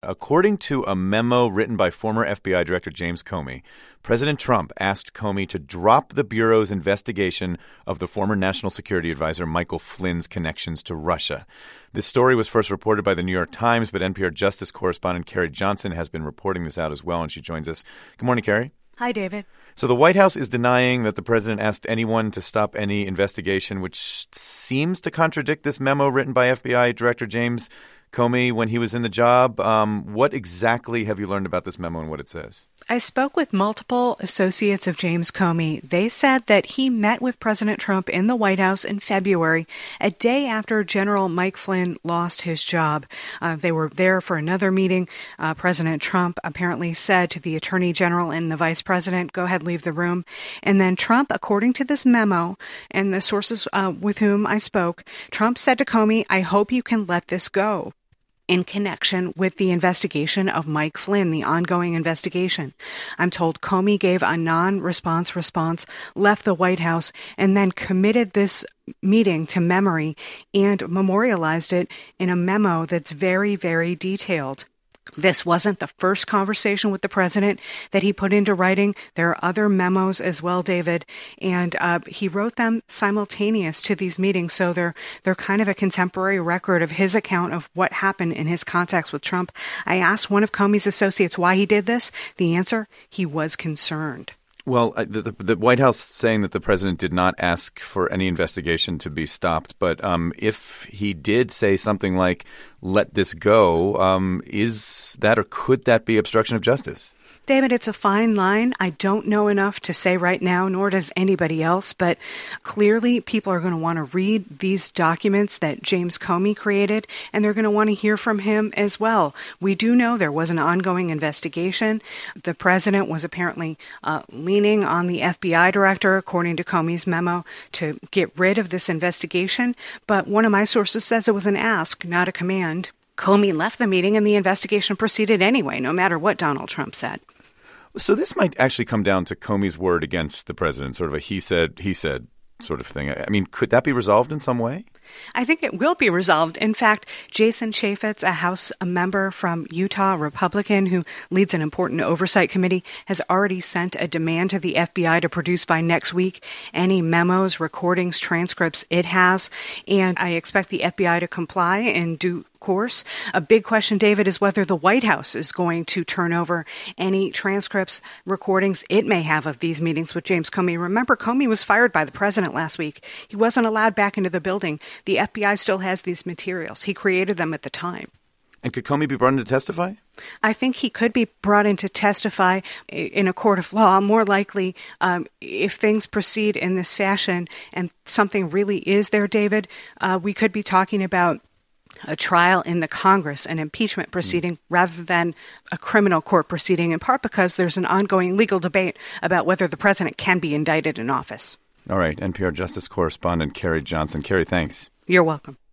According to a memo written by former FBI Director James Comey, President Trump asked Comey to drop the Bureau's investigation of the former National Security Advisor Michael Flynn's connections to Russia. This story was first reported by the New York Times, but NPR Justice correspondent Carrie Johnson has been reporting this out as well, and she joins us. Good morning, Carrie. Hi, David. So the White House is denying that the president asked anyone to stop any investigation, which seems to contradict this memo written by FBI Director James Comey when he was in the job. What exactly have you learned about this memo and what it says? I spoke with multiple associates of James Comey. They said that he met with President Trump in the White House in February, a day after General Mike Flynn lost his job. They were there for another meeting. President Trump apparently said to the Attorney General and the Vice President, go ahead, leave the room. And then Trump, according to this memo and the sources with whom I spoke, Trump said to Comey, I hope you can let this go, in connection with the investigation of Mike Flynn, the ongoing investigation. I'm told Comey gave a non-response response, left the White House, and then committed this meeting to memory and memorialized it in a memo that's very, very detailed. This wasn't the first conversation with the president that he put into writing. There are other memos as well, David, and he wrote them simultaneous to these meetings, so they're kind of a contemporary record of his account of what happened in his contacts with Trump. I asked one of Comey's associates why he did this. The answer, he was concerned. Well, the White House saying that the president did not ask for any investigation to be stopped, but if he did say something like, let this go, is that or could that be obstruction of justice? David, it's a fine line. I don't know enough to say right now, nor does anybody else, but clearly people are going to want to read these documents that James Comey created, and they're going to want to hear from him as well. We do know there was an ongoing investigation. The president was apparently leaning on the FBI director, according to Comey's memo, to get rid of this investigation, but one of my sources says it was an ask, not a command. Comey left the meeting and the investigation proceeded anyway, no matter what Donald Trump said. So this might actually come down to Comey's word against the president, sort of a he said sort of thing. I mean, could that be resolved in some way? I think it will be resolved. In fact, Jason Chaffetz, a member from Utah, Republican, who leads an important oversight committee, has already sent a demand to the FBI to produce by next week any memos, recordings, transcripts it has. And I expect the FBI to comply in due course. A big question, David, is whether the White House is going to turn over any transcripts, recordings it may have of these meetings with James Comey. Remember, Comey was fired by the president last week. He wasn't allowed back into the building. The FBI still has these materials. He created them at the time. And could Comey be brought in to testify? I think he could be brought in to testify in a court of law. More likely, if things proceed in this fashion and something really is there, David, we could be talking about a trial in the Congress, an impeachment proceeding, rather than a criminal court proceeding, in part because there's an ongoing legal debate about whether the president can be indicted in office. All right. NPR Justice correspondent Carrie Johnson. Carrie, thanks. You're welcome.